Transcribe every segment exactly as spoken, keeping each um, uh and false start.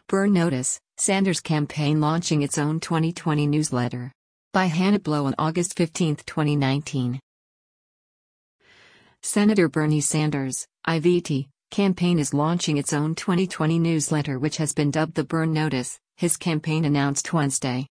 Burn Notice, Sanders Campaign launching its own twenty twenty newsletter. By Hannah Blow on August fifteenth, twenty nineteen. Senator Bernie Sanders, I V T, campaign is launching its own twenty twenty newsletter, which has been dubbed the Burn Notice, his campaign announced Wednesday.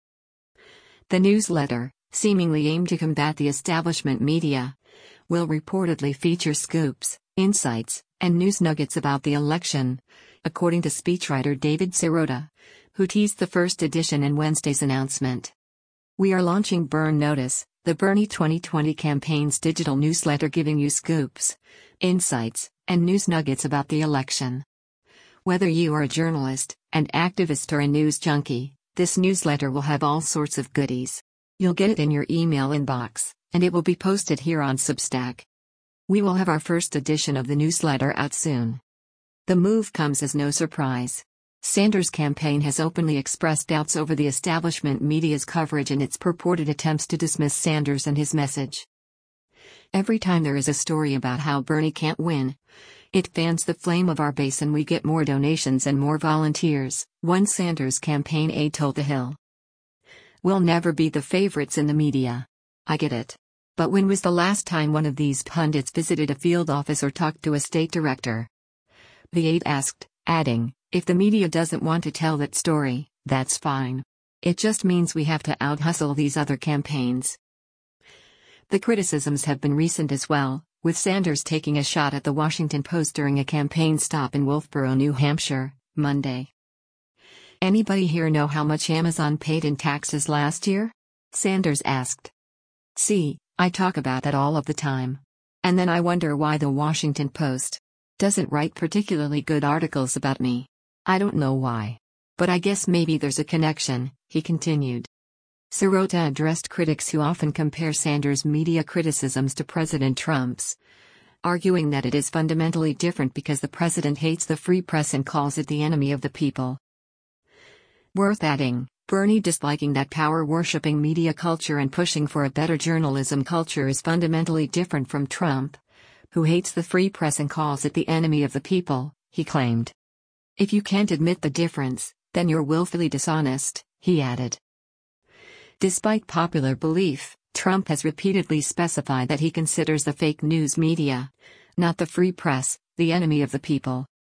The newsletter, seemingly aimed to combat the establishment media, will reportedly feature scoops, insights, and news nuggets about the election, according to speechwriter David Sirota, who teased the first edition in Wednesday's announcement. We are launching Burn Notice, the Bernie twenty twenty campaign's digital newsletter giving you scoops, insights, and news nuggets about the election. Whether you are a journalist, an activist, or a news junkie, this newsletter will have all sorts of goodies. You'll get it in your email inbox, and it will be posted here on Substack. We will have our first edition of the newsletter out soon. The move comes as no surprise. Sanders' campaign has openly expressed doubts over the establishment media's coverage and its purported attempts to dismiss Sanders and his message. Every time there is a story about how Bernie can't win, it fans the flame of our base and we get more donations and more volunteers, one Sanders campaign aide told The Hill. We'll never be the favorites in the media. I get it. But when was the last time one of these pundits visited a field office or talked to a state director? The aide asked, adding, if the media doesn't want to tell that story, that's fine. It just means we have to out-hustle these other campaigns. The criticisms have been recent as well, with Sanders taking a shot at the Washington Post during a campaign stop in Wolfboro, New Hampshire, Monday. Anybody here know how much Amazon paid in taxes last year? Sanders asked. See, I talk about that all of the time. And then I wonder why the Washington Post doesn't write particularly good articles about me. I don't know why. But I guess maybe there's a connection, he continued. Sirota addressed critics who often compare Sanders' media criticisms to President Trump's, arguing that it is fundamentally different because the president hates the free press and calls it the enemy of the people. Worth adding, Bernie disliking that power-worshipping media culture and pushing for a better journalism culture is fundamentally different from Trump, who hates the free press and calls it the enemy of the people, he claimed. If you can't admit the difference, then you're willfully dishonest, he added. Despite popular belief, Trump has repeatedly specified that he considers the fake news media, not the free press, the enemy of the people.